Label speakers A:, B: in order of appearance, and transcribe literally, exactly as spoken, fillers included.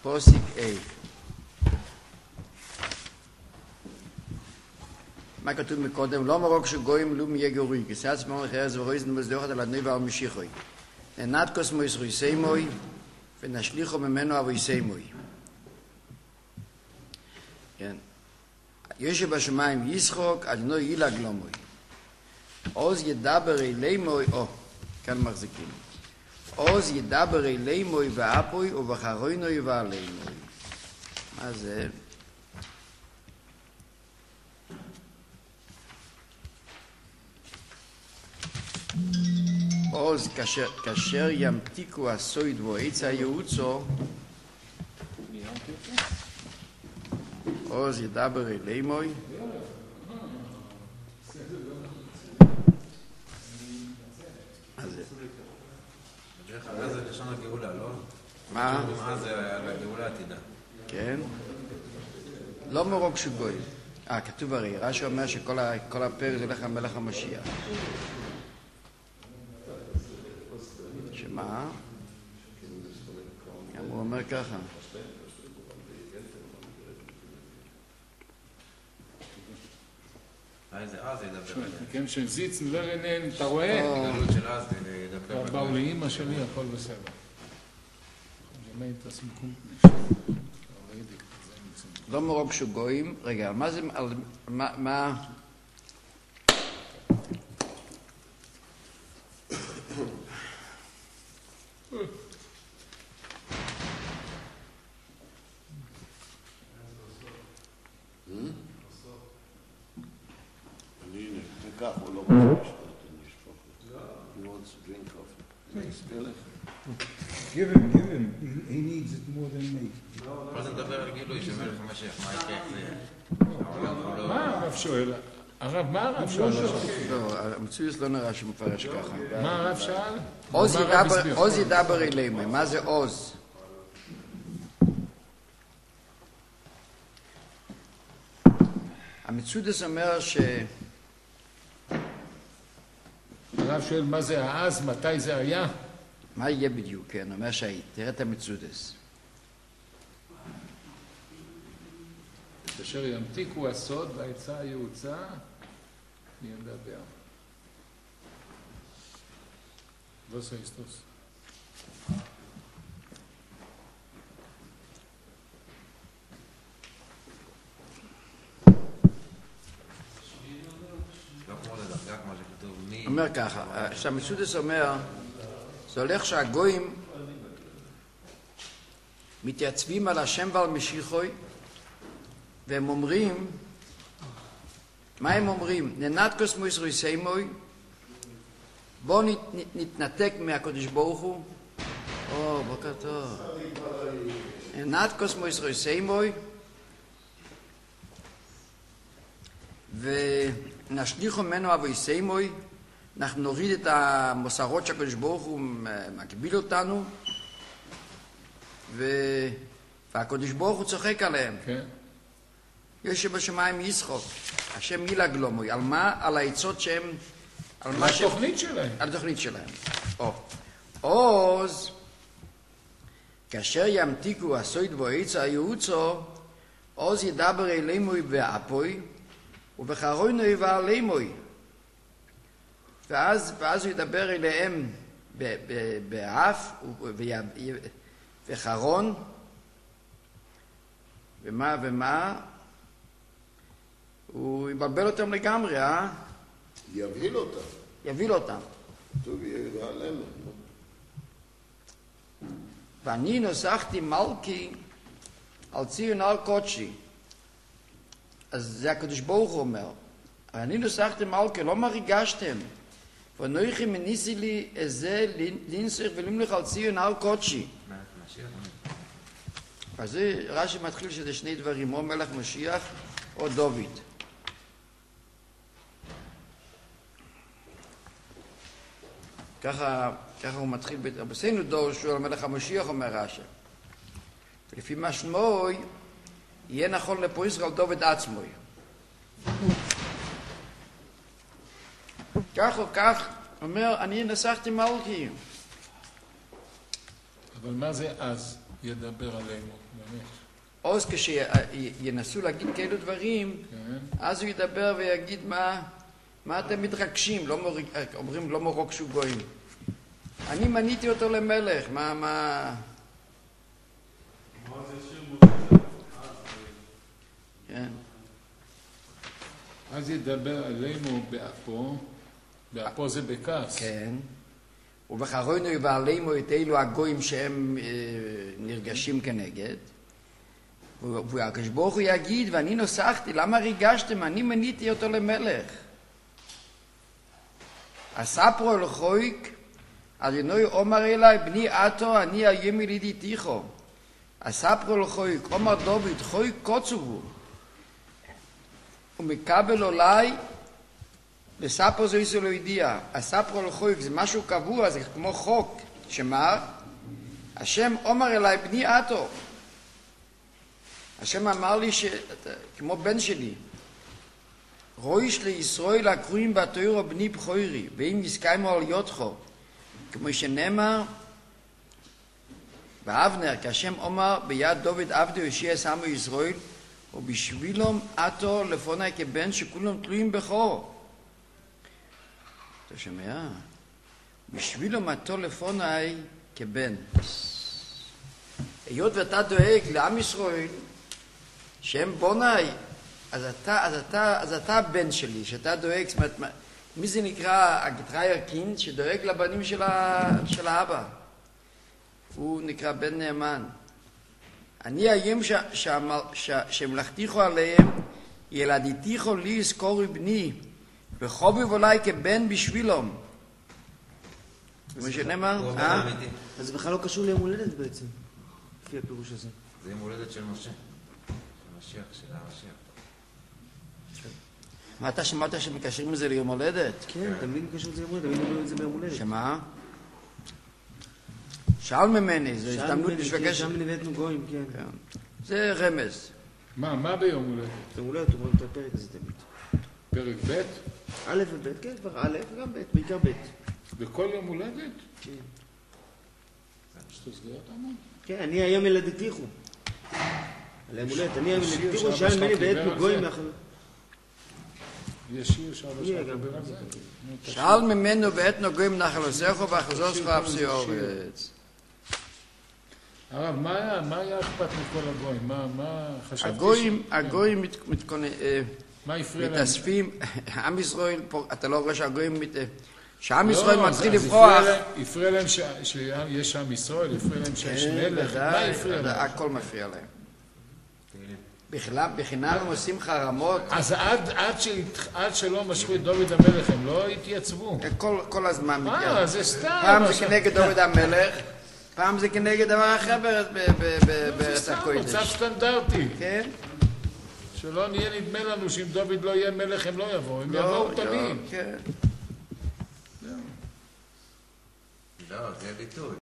A: פוסיק A. מה כתוב מקודם? לא מרוק שגויים לום יגורי, כסעץ מורך ארז ורויזן מזדוכת על אדנוי ועל משיחוי. נענת קוסמויס רויסיימוי, ונשליחו ממנו אבויסיימוי. כן. יושב בשמיים ישחוק, אדנוי ילג לומוי. עוז ידבר אלימוי, או, כאן מחזיקים. עוז ידבר אלימוי ואפוי, ובחרוינוי ועלימוי. מה זה? עוז כאשר, כאשר ימתיקו הסויד ועץ הייעוצו, עוז ידבר אלימוי,
B: בדרך כלל זה לשון הגאולה, לא?
A: מה?
B: מה זה על הגאולה עתידה?
A: כן. לא מרוק שגוי. אה, כתוב הרי, רש"י אומר שכל הפרק זה הולך על מלך המשיח. שמה? הוא אומר ככה.
B: איזה אז ידבר עליה.
C: כן, שזיץ ורנן, אתה רואה?
B: גלות של אז ידבר עליה.
C: באו לאמא שלי, הכל בסדר.
A: לא מרוק שגויים. רגע, מה זה, מה...
D: כך, הוא לא רוצה לשתות, אני אשפוך לו. He wants to drink coffee.
E: Give him, give him. He, he needs it more than me.
B: קודם נדבר על גילוי של מלך המשיח, מה יקרה זה?
C: מה הרב שואל? הרב, מה הרב שואל?
A: לא, המציאות לא נראה שמפרש ככה.
C: מה הרב שאל?
A: עוז ידבר אלימוי. מה זה עוז? המציאות אומר ש...
C: הרב שואל מה זה האז, מתי זה היה?
A: מה יהיה בדיוק? כן, אומר שהיית. תראה את המצודס.
C: כאשר ימתיקו הסוד והעצה היעוצה, אני אדבר. ווס היסטוס.
A: אומר ככה, שהמצודס אומר, זה הולך שהגויים מתייצבים על השם ועל משיחוי, והם אומרים, מה הם אומרים? ננת קוסמוס רויסיימוי, בואו נת, נתנתק מהקדוש ברוך הוא. או, בוקר טוב. ננת קוסמוס רויסיימוי, ונשליחו ממנו אבויסיימוי, אנחנו נוריד את המוסרות שהקדוש ברוך הוא מקביל אותנו, ו... והקדוש ברוך הוא צוחק עליהם.
C: כן.
A: יושב בשמיים ישחוק, השם ילג לומוי. על מה? על העצות שהם...
C: על התוכנית שלהם.
A: על התוכנית שלהם. או. עוז, כאשר ימתיקו הסויד ועץ הייעוצו, עוז ידבר אלימוי ואפוי, ובחרוינוי ועלימוי. ואז, ואז הוא ידבר אליהם באף וחרון, ומה ומה, הוא יבלבל אותם לגמרי, אה?
D: יבהיל אותם.
A: יבהיל אותם.
D: טוב, יעלם.
A: ואני נוסחתי מלכי על ציון הר קודשי. אז זה הקדוש ברוך הוא אומר. אני נוסחתי מלכי, לא מה ריגשתם? ונויכי מניסי לי איזה לינסך ולמלך על ציון הר קודשי. אז זה רש"י מתחיל שזה שני דברים, או מלך משיח או דוד. ככה, ככה הוא מתחיל, בסיינו דור שהוא על מלך המשיח אומר רש"י. ולפי מה שמוי, יהיה נכון לפה ישראל דוד עצמוי. כך או כך, אומר, אני נסחתי מלכי.
C: אבל מה זה אז? ידבר עלינו, באמת.
A: או כשינסו להגיד כאלו דברים,
C: כן.
A: אז הוא ידבר ויגיד מה, מה אתם מתרגשים, לא מור... אומרים לא מורוקשו גויים. אני מניתי אותו למלך, מה, מה... כן.
C: אז ידבר עלינו באפו, באפו זה בכעס.
A: כן. ובחרונו יבעלימו את אלו הגויים שהם אה, נרגשים כנגד. והקדוש ברוך הוא יגיד, ואני נוסחתי, למה ריגשתם? אני מניתי אותו למלך. אספרו אלוהיק, אדוני אומר אליי, בני עתו, אני היום ילידיתיכו. אספרו אלוהיק, אומר דוד, חוי קוצו. ומקבל אולי, לספרו זו איסו לא ידיע. אספרו אלוהיק, זה משהו קבוע, זה כמו חוק. שמה? השם אומר אליי, בני עתו. השם אמר לי ש... כמו בן שלי, רויש לישראל הקרויים בתוירו בני בכורי, ואם יסקיימו על יודחו, כמו שנאמר, באבנר, כשם אומר ביד דוד עבדו יושיע שמו ישראל, ובשבילום עתו לפוני כבן שכולם תלויים בכו. אתה שומע? בשבילום עתו לפוני כבן. היות ואתה דואג לעם ישראל, שהם בוני, אז אתה, אז אתה, אז אתה הבן שלי, שאתה דואג, זאת אומרת, מי זה נקרא הגטרייר קינד שדואג לבנים של, ה, של האבא? הוא נקרא בן נאמן. אני היום ש, ש, ש, שמלכתיכו עליהם, ילדיתיכו לי יזכורי בני, וחובב אולי כבן בשבילום. כמו שנאמר, אה?
F: אז זה בכלל לא קשור ליום הולדת בעצם, לפי הפירוש הזה.
B: זה יום הולדת של משה. המשיח, של המשיח.
A: מה אתה שמעת שמקשרים את זה ליום הולדת?
F: כן, תמיד קשור את זה ליום הולדת, תמיד אומרים את זה ביום הולדת.
A: שמה? שאל ממני, זה הזדמנות לשבקש...
F: שם נבאתנו גויים, כן.
A: זה רמז.
C: מה, מה ביום הולדת?
F: ביום הולדת אומרים את הפרק הזה תמיד.
C: פרק ב'?
F: א' וב', כן, כבר א' וגם ב', בעיקר ב'.
C: בכל יום הולדת?
F: כן.
C: שתסגר אותנו?
F: כן, אני היום ילדתיכו. על היום הולדת, אני היום ילדתיכו, שאל ממני בעתנו גויים מאחר...
C: יש שיר שאבא שלך מדבר על זה?
A: שאל ממנו בעת נוגעים נחלוסך ואחזוס ואפסי אורץ.
C: הרב, מה היה אכפת מכל הגויים? מה חשבתי?
A: הגויים, הגויים מתאספים, עם ישראל, אתה לא רואה שהגויים, שעם ישראל מתחיל לברוח.
C: הפריע להם שיש עם ישראל, הפריע להם שיש מלך, מה הפריע להם?
A: הכל מפריע להם. בכלל, בחינם הם עושים חרמות.
C: אז עד שלא משכו את דוד המלך, הם לא התייצבו.
A: כל הזמן מתייצבו.
C: מה, זה סתם.
A: פעם זה כנגד דוד המלך, פעם זה כנגד דבר אחר בארץ הקודש.
C: מצב סטנדרטי.
A: כן?
C: שלא נהיה נדמה לנו שאם דוד לא יהיה מלך הם לא יבואו, הם יבואו תמיד.
A: כן.
B: לא, זה ביטוי.